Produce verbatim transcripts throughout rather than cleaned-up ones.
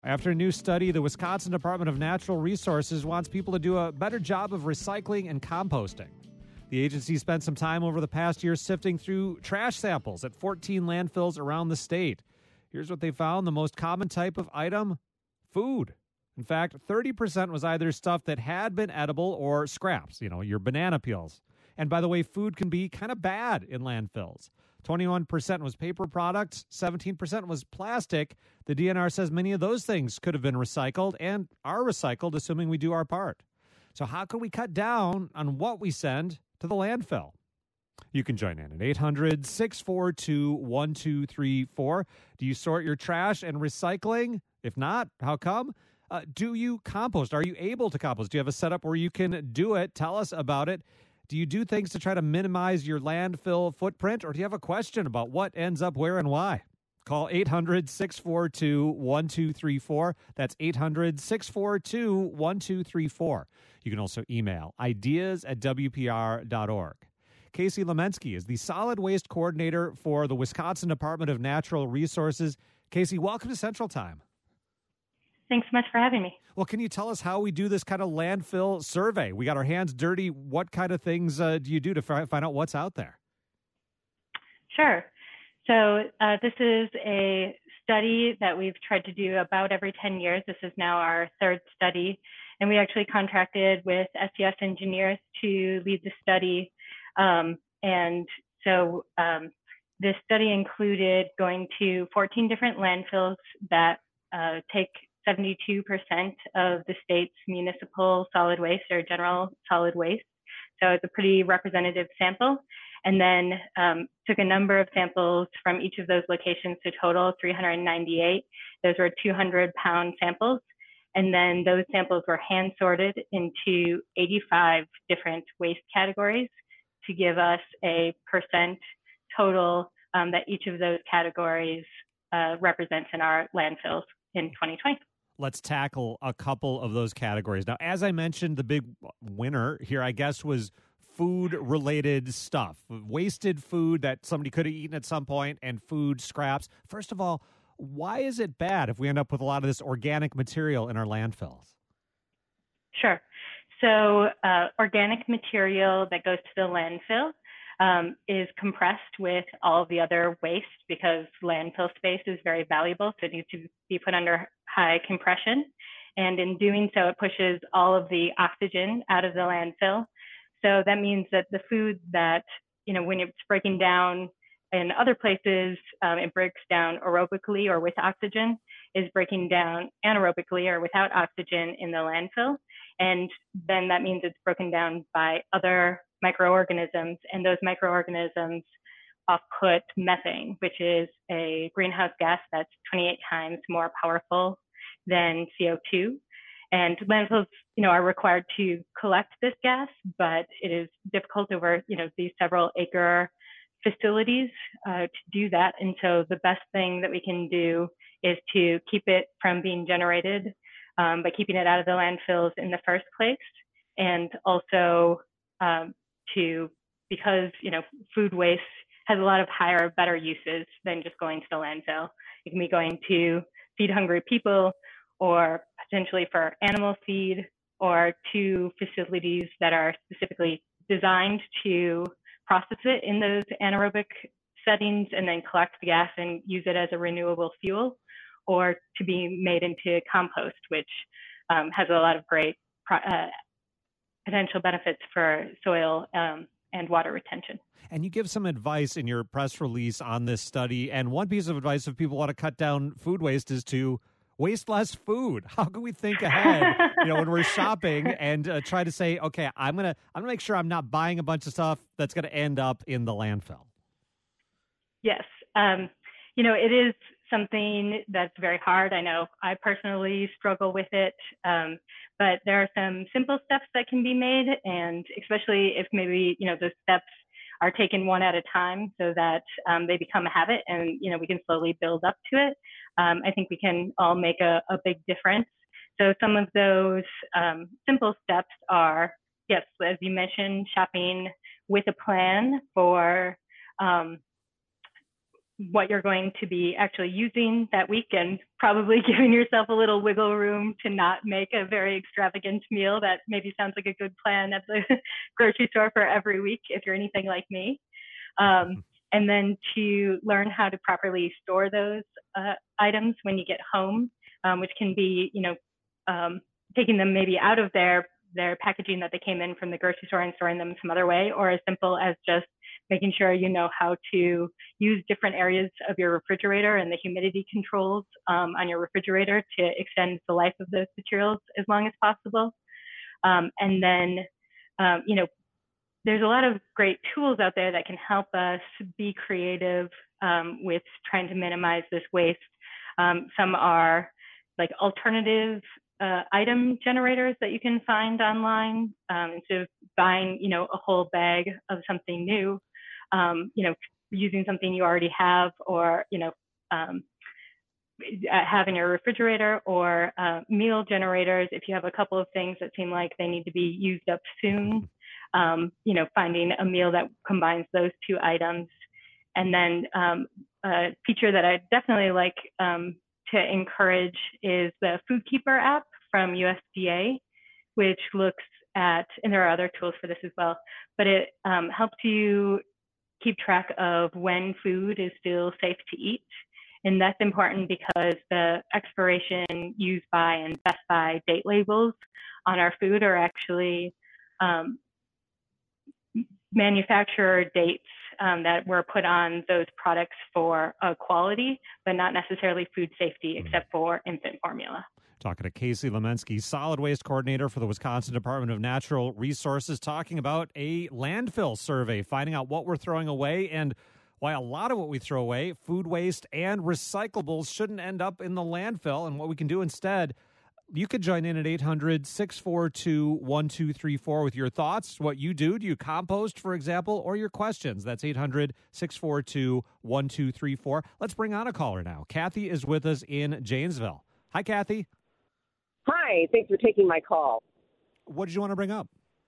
After a new study, the Wisconsin Department of Natural Resources wants people to do a better job of recycling and composting. The agency spent some time over the past year sifting through trash samples at fourteen landfills around the state. Here's what they found. The most common type of item: food. In fact, thirty percent was either stuff that had been edible or scraps, you know, your banana peels. And by the way, food can be kind of bad in landfills. twenty-one percent was paper products, seventeen percent was plastic. The D N R says many of those things could have been recycled and are recycled, assuming we do our part. So how can we cut down on what we send to the landfill? You can join in at eight hundred, six four two, one two three four. Do you sort your trash and recycling? If not, how come? Uh, do you compost? Are you able to compost? Do you have a setup where you can do it? Tell us about it. Do you do things to try to minimize your landfill footprint, or do you have a question about what ends up where and why? Call eight hundred, six four two, one two three four. That's eight hundred, six four two, one two three four. You can also email ideas at w p r dot org. Casey Lemensky is the solid waste coordinator for the Wisconsin Department of Natural Resources. Casey, welcome to Central Time. Thanks so much for having me. Well, can you tell us how we do this kind of landfill survey? We got our hands dirty. What kind of things uh, do you do to fi- find out what's out there? Sure. So uh, this is a study that we've tried to do about every ten years. This is now our third study. And we actually contracted with S E S engineers to lead the study. Um, and so um, this study included going to fourteen different landfills that uh, take seventy-two percent of the state's municipal solid waste or general solid waste. So it's a pretty representative sample. And then um, took a number of samples from each of those locations to total three hundred ninety-eight. Those were two hundred pound samples. And then those samples were hand sorted into eighty-five different waste categories to give us a percent total um, that each of those categories uh, represents in our landfills in twenty twenty. Let's tackle a couple of those categories. Now, as I mentioned, the big winner here, I guess, was food-related stuff. Wasted food that somebody could have eaten at some point and food scraps. First of all, why is it bad if we end up with a lot of this organic material in our landfills? Sure. So uh, organic material that goes to the landfill um, is compressed with all of the other waste because landfill space is very valuable, so it needs to be put under high compression. And in doing so, it pushes all of the oxygen out of the landfill. So that means that the food that, you know, when it's breaking down in other places, um, it breaks down aerobically or with oxygen, is breaking down anaerobically or without oxygen in the landfill. And then that means it's broken down by other microorganisms, and those microorganisms off-put methane, which is a greenhouse gas that's twenty-eight times more powerful than C O two. And landfills, you know, are required to collect this gas, but it is difficult over, you know, these several acre facilities uh, to do that. And so the best thing that we can do is to keep it from being generated um, by keeping it out of the landfills in the first place. And also um, to, because, you know, food waste has a lot of higher, better uses than just going to the landfill. It can be going to feed hungry people, or potentially for animal feed, or to facilities that are specifically designed to process it in those anaerobic settings and then collect the gas and use it as a renewable fuel, or to be made into compost, which um, has a lot of great uh, potential benefits for soil um, and water retention. And you give some advice in your press release on this study. And one piece of advice, if people want to cut down food waste, is to waste less food. How can we think ahead, you know, when we're shopping and uh, try to say, okay, I'm gonna, I'm gonna make sure I'm not buying a bunch of stuff that's gonna end up in the landfill. Yes, um, you know, it is something that's very hard. I know I personally struggle with it, um, but there are some simple steps that can be made, and especially if maybe, you know, those steps are taken one at a time so that um, they become a habit and, you know, we can slowly build up to it. Um, I think we can all make a, a big difference. So some of those um, simple steps are, yes, as you mentioned, shopping with a plan for um, what you're going to be actually using that week, and probably giving yourself a little wiggle room to not make a very extravagant meal that maybe sounds like a good plan at the grocery store for every week if you're anything like me. Um, and then to learn how to properly store those uh, items when you get home, um, which can be, you know, um, taking them maybe out of their their packaging that they came in from the grocery store and storing them some other way, or as simple as just making sure you know how to use different areas of your refrigerator and the humidity controls um, on your refrigerator to extend the life of those materials as long as possible. Um, and then, um, you know, there's a lot of great tools out there that can help us be creative um, with trying to minimize this waste. Um, some are like alternative uh, item generators that you can find online. Um, instead of buying, you know, a whole bag of something new, um, you know, using something you already have, or, you know, um, have in your refrigerator, or uh, meal generators if you have a couple of things that seem like they need to be used up soon. Um, you know, finding a meal that combines those two items. And then um, a feature that I definitely like um, to encourage is the Food Keeper app from U S D A, which looks at, and there are other tools for this as well, but it um, helps you keep track of when food is still safe to eat. And that's important because the expiration, use by, and best by date labels on our food are actually um, manufacturer dates um, that were put on those products for uh, quality, but not necessarily food safety, except for infant formula. Talking to Casey Lemensky, Solid Waste Coordinator for the Wisconsin Department of Natural Resources, talking about a landfill survey, finding out what we're throwing away and why a lot of what we throw away, food waste and recyclables, shouldn't end up in the landfill, and what we can do instead. You could join in at eight hundred, six four two, one two three four with your thoughts, what you do. Do you compost, for example, or your questions? That's eight hundred, six four two, one two three four. Let's bring on a caller now. Kathy is with us in Janesville. Hi, Kathy. Hi, thanks for taking my call. What did you want to bring up?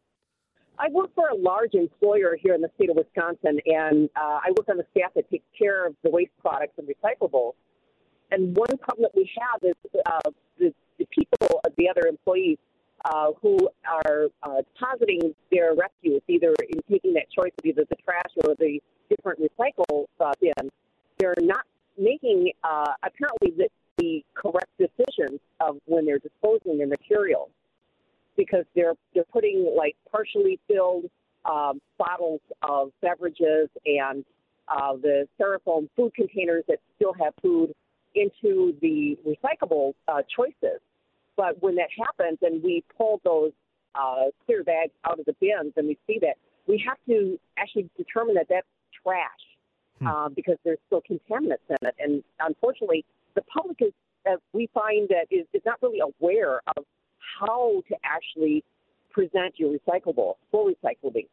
I work for a large employer here in the state of Wisconsin, and uh, I work on the staff that takes care of the waste products and recyclables. And one problem that we have is uh, the, the people, the other employees, uh, who are uh, depositing their refuse, either in taking that choice of either the trash or the different recycle uh, bins. They're not making, uh, apparently, the, the correct decisions of when they're disposing their materials, because they're they're putting like partially filled um, bottles of beverages and uh, the styrofoam food containers that still have food into the recyclable uh, choices. But when that happens and we pull those uh, clear bags out of the bins and we see that, we have to actually determine that that's trash hmm. uh, because there's still contaminants in it. And unfortunately, the public is, uh, we find that is, is not really aware of how to actually present your recyclable, full recycling.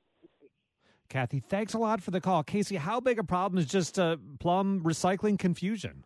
Kathy, thanks a lot for the call. Casey, how big a problem is just uh, plum recycling confusion?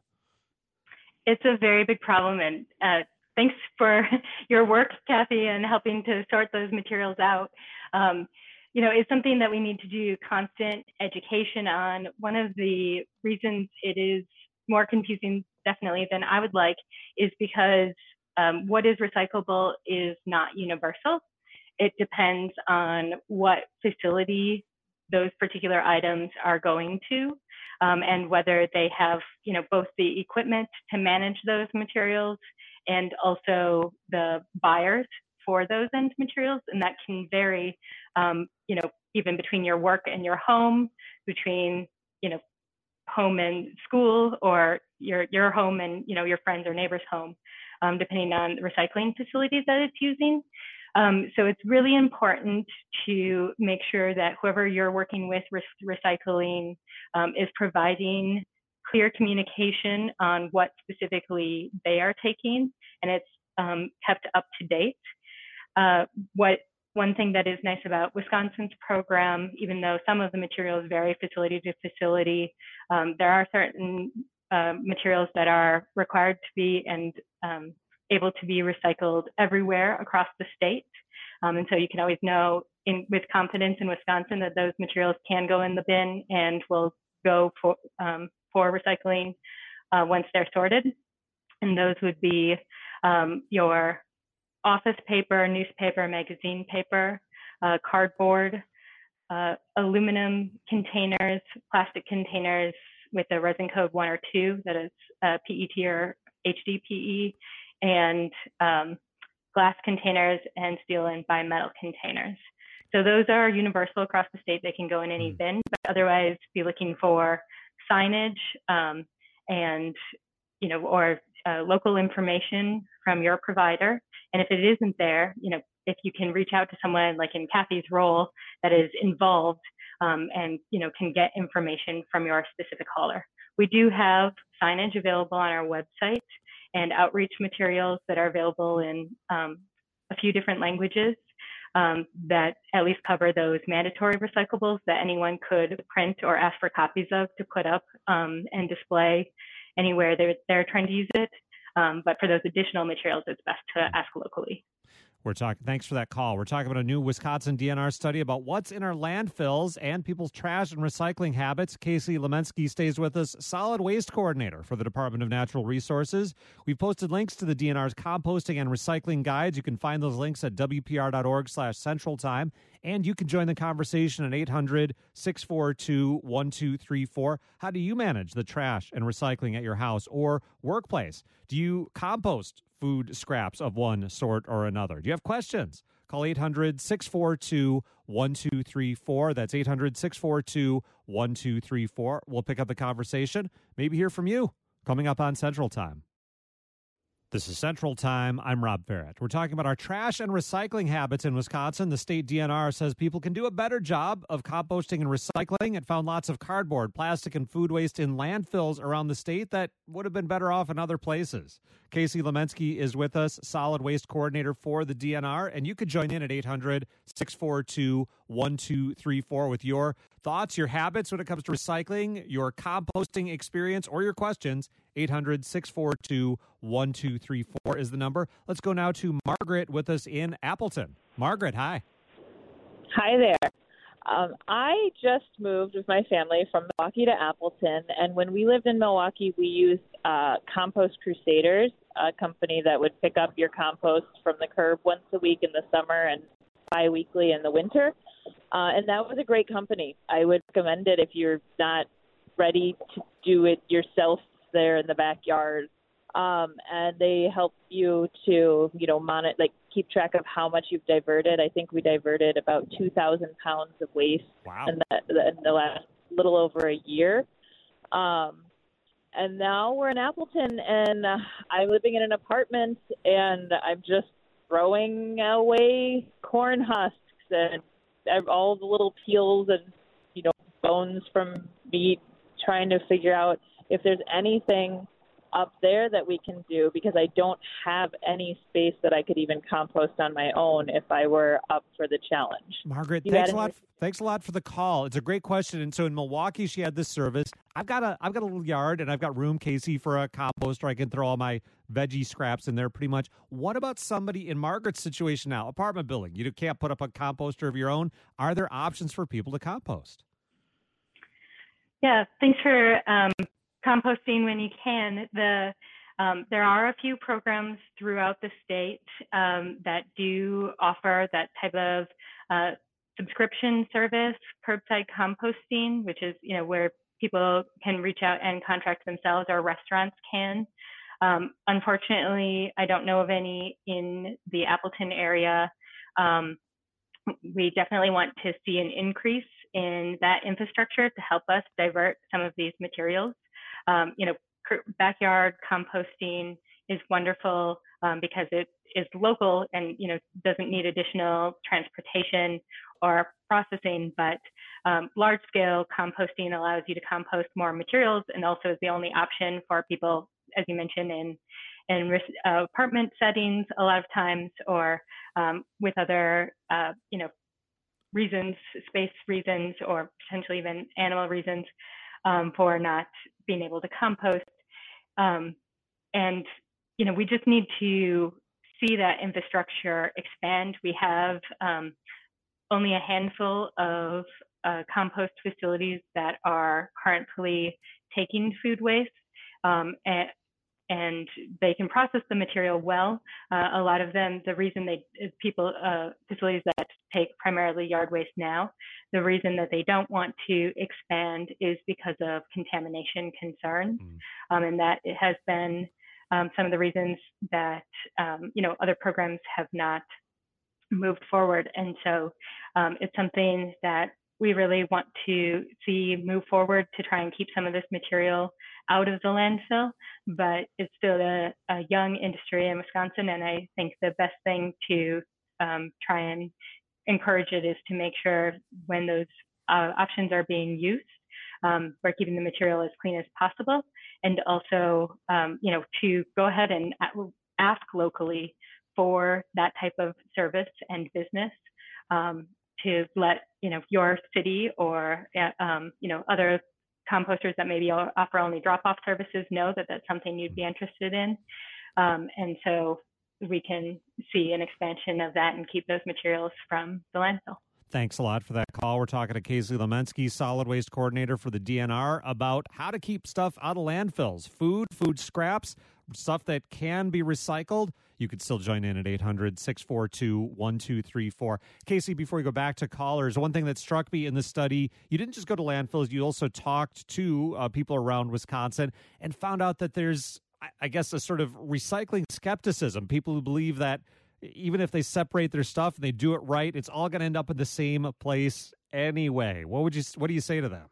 It's a very big problem, and uh, thanks for your work, Kathy, and helping to sort those materials out. Um, you know, it's something that we need to do constant education on. One of the reasons it is more confusing, definitely, than I would like, is because um, what is recyclable is not universal. It depends on what facility those particular items are going to, um, and whether they have, you know, both the equipment to manage those materials and also the buyers for those end materials. And that can vary, um, you know, even between your work and your home, between, you know, home and school, or your your home and, you know, your friends or neighbor's home, um, depending on the recycling facilities that it's using. Um, so it's really important to make sure that whoever you're working with re- recycling um, is providing clear communication on what specifically they are taking, and it's um, kept up to date. Uh, what one thing that is nice about Wisconsin's program, even though some of the materials vary facility to facility, um, there are certain uh, materials that are required to be and um, able to be recycled everywhere across the state. Um, and so you can always know in, with confidence in Wisconsin that those materials can go in the bin and will go for, um, for recycling uh, once they're sorted. And those would be um, your office paper, newspaper, magazine paper, uh, cardboard, uh, aluminum containers, plastic containers with a resin code one or two, that is uh, P E T or H D P E, and um, glass containers and steel and bimetal containers. So those are universal across the state. They can go in any bin, but otherwise be looking for signage um, and, you know, or uh, local information from your provider. And if it isn't there, you know, if you can reach out to someone like in Kathy's role that is involved um, and, you know, can get information from your specific hauler. We do have signage available on our website and outreach materials that are available in um, a few different languages um, that at least cover those mandatory recyclables that anyone could print or ask for copies of to put up um, and display anywhere they're, they're trying to use it. Um, but for those additional materials, it's best to ask locally. We're talking. Thanks for that call. We're talking about a new Wisconsin D N R study about what's in our landfills and people's trash and recycling habits. Casey Lemensky stays with us, solid waste coordinator for the Department of Natural Resources. We've posted links to the D N R's composting and recycling guides. You can find those links at W P R dot org slash Central Time. And you can join the conversation at eight hundred, six four two, one two three four. How do you manage the trash and recycling at your house or workplace? Do you compost food scraps of one sort or another? Do you have questions? Call eight hundred, six four two, one two three four. That's eight hundred, six four two, one two three four. We'll pick up the conversation, maybe hear from you, coming up on Central Time. This is Central Time. I'm Rob Barrett. We're talking about our trash and recycling habits in Wisconsin. The state D N R says people can do a better job of composting and recycling. It found lots of cardboard, plastic, and food waste in landfills around the state that would have been better off in other places. Casey Lemensky is with us, solid waste coordinator for the D N R, and you could join in at eight hundred, six four two, one two three four with your thoughts, your habits when it comes to recycling, your composting experience, or your questions. eight hundred, six four two, one two three four is the number. Let's go now to Margaret with us in Appleton. Margaret, hi. Hi there. Um, I just moved with my family from Milwaukee to Appleton, and when we lived in Milwaukee, we used uh, Compost Crusaders, a company that would pick up your compost from the curb once a week in the summer and bi-weekly in the winter, uh, and that was a great company. I would recommend it if you're not ready to do it yourself there in the backyard. Um, and they help you to, you know, monitor, like keep track of how much you've diverted. I think we diverted about two thousand pounds of waste Wow. in, the, in the last little over a year. Um, and now we're in Appleton, and uh, I'm living in an apartment, and I'm just throwing away corn husks and all the little peels and, you know, bones from meat, trying to figure out if there's anything up there that we can do, because I don't have any space that I could even compost on my own if I were up for the challenge. Margaret, You thanks a had lot. any- Thanks a lot for the call. It's a great question. And so in Milwaukee, she had this service. I've got a I've got a little yard, and I've got room, Casey, for a composter. I can throw all my veggie scraps in there pretty much. What about somebody in Margaret's situation now? Apartment building. You can't put up a composter of your own. Are there options for people to compost? Yeah, thanks for um, composting when you can. The um, there are a few programs throughout the state um, that do offer that type of uh, subscription service, curbside composting, which is, you know, where people can reach out and contract themselves, or restaurants can. Um, unfortunately, I don't know of any in the Appleton area. Um, we definitely want to see an increase in that infrastructure to help us divert some of these materials. Um, you know, backyard composting is wonderful um, because it is local and, you know, doesn't need additional transportation or processing, but um, large scale composting allows you to compost more materials, and also is the only option for people, as you mentioned, in in uh, apartment settings a lot of times, or um, with other, uh, you know, reasons, space reasons, or potentially even animal reasons um, for not being able to compost. Um, and, you know, we just need to see that infrastructure expand. We have um, only a handful of uh, compost facilities that are currently taking food waste, um, and, and they can process the material well. Uh, a lot of them, the reason they people uh, facilities that take primarily yard waste now, the reason that they don't want to expand is because of contamination concerns, mm. um, and that it has been um, some of the reasons that um, you know other programs have not moved forward. And so um, it's something that we really want to see move forward to try and keep some of this material out of the landfill, but it's still a, a young industry in Wisconsin, and I think the best thing to um, try and encourage it is to make sure when those uh, options are being used, um, we're keeping the material as clean as possible, and also, um, you know, to go ahead and ask locally for that type of service and business, um, to let, you know, your city or, um, you know, other composters that maybe offer only drop-off services know that that's something you'd be interested in. Um, and so we can see an expansion of that and keep those materials from the landfill. Thanks a lot for that call. We're talking to Casey Lemensky, Solid Waste Coordinator for the D N R, about how to keep stuff out of landfills, food, food scraps, stuff that can be recycled. You could still join in at eight hundred, six four two, one two three four. Casey, before we go back to callers, one thing that struck me in the study, you didn't just go to landfills, you also talked to uh, people around Wisconsin and found out that there's, I guess, a sort of recycling skepticism. People who believe that even if they separate their stuff and they do it right, it's all going to end up in the same place anyway. What would you, what do you say to them?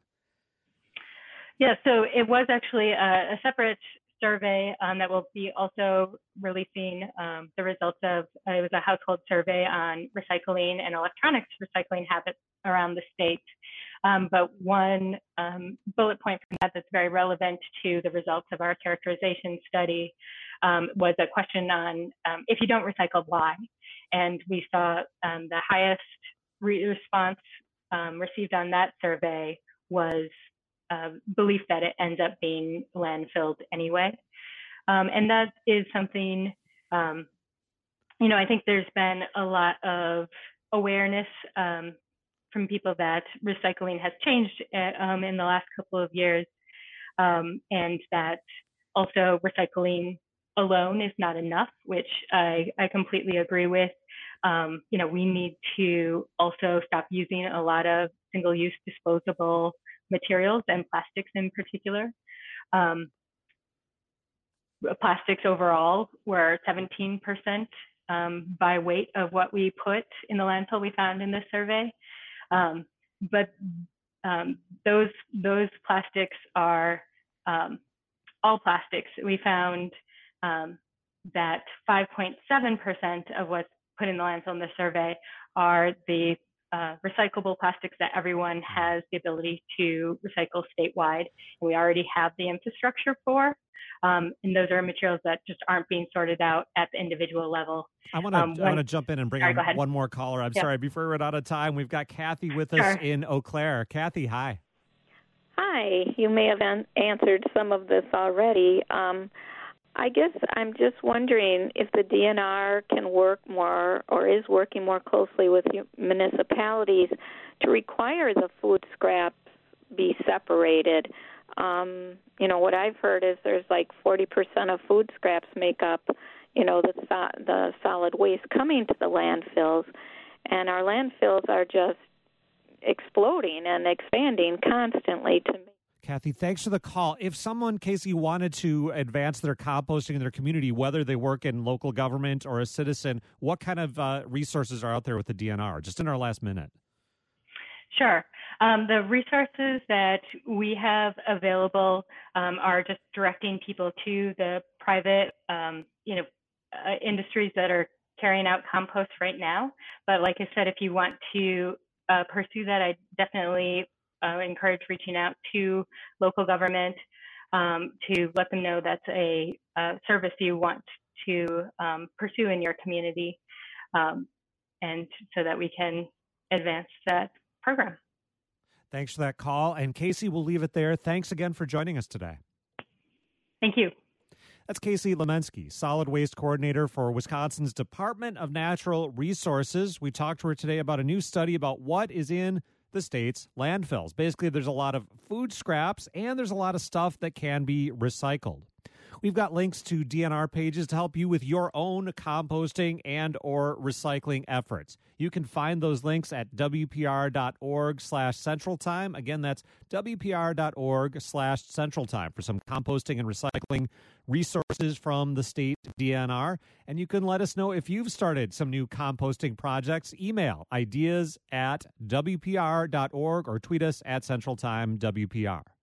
Yeah, so it was actually a, a separate survey um, that will be also releasing um, the results of, uh, it was a household survey on recycling and electronics recycling habits around the state. Um, but one um, bullet point from that that's very relevant to the results of our characterization study um, was a question on um, if you don't recycle, why? And we saw um, the highest re- response um, received on that survey was Uh, belief that it ends up being landfilled anyway. Um, and that is something, um, you know, I think there's been a lot of awareness um, from people that recycling has changed uh, um, in the last couple of years, um, and that also recycling alone is not enough, which I, I completely agree with. Um, you know, we need to also stop using a lot of single-use disposable materials and plastics in particular. Um, plastics overall were seventeen percent um, by weight of what we put in the landfill we found in this survey. Um, but um, those, those plastics are um, all plastics. We found um, that five point seven percent of what's put in the landfill in the survey are the Uh, recyclable plastics that everyone has the ability to recycle statewide, and we already have the infrastructure for. Um, and those are materials that just aren't being sorted out at the individual level. I want to um, I want to jump in and bring sorry, on one more caller. I'm yeah. sorry, before we run out of time, we've got Kathy with us sure. in Eau Claire. Kathy, hi. Hi. You may have an- answered some of this already. Um, I guess I'm just wondering if the D N R can work more or is working more closely with municipalities to require the food scraps be separated. Um, you know, what I've heard is there's like forty percent of food scraps make up, you know, the, the solid waste coming to the landfills, and our landfills are just exploding and expanding constantly to Kathy, thanks for the call. If someone, Casey, wanted to advance their composting in their community, whether they work in local government or a citizen, what kind of uh, resources are out there with the D N R, just in our last minute? Sure. Um, the resources that we have available um, are just directing people to the private, um, you know, uh, industries that are carrying out compost right now. But like I said, if you want to uh, pursue that, I definitely Uh, encourage reaching out to local government um, to let them know that's a, a service you want to um, pursue in your community, um, and so that we can advance that program. Thanks for that call. And Casey, we'll leave it there. Thanks again for joining us today. Thank you. That's Casey Lemensky, Solid Waste Coordinator for Wisconsin's Department of Natural Resources. We talked to her today about a new study about what is in the state's landfills. Basically, there's a lot of food scraps and there's a lot of stuff that can be recycled. We've got links to D N R pages to help you with your own composting and or recycling efforts. You can find those links at W P R dot org slash Central Time. Again, that's W P R dot org slash Central Time for some composting and recycling resources from the state D N R. And you can let us know if you've started some new composting projects. Email ideas at W P R dot org or tweet us at Central Time W P R.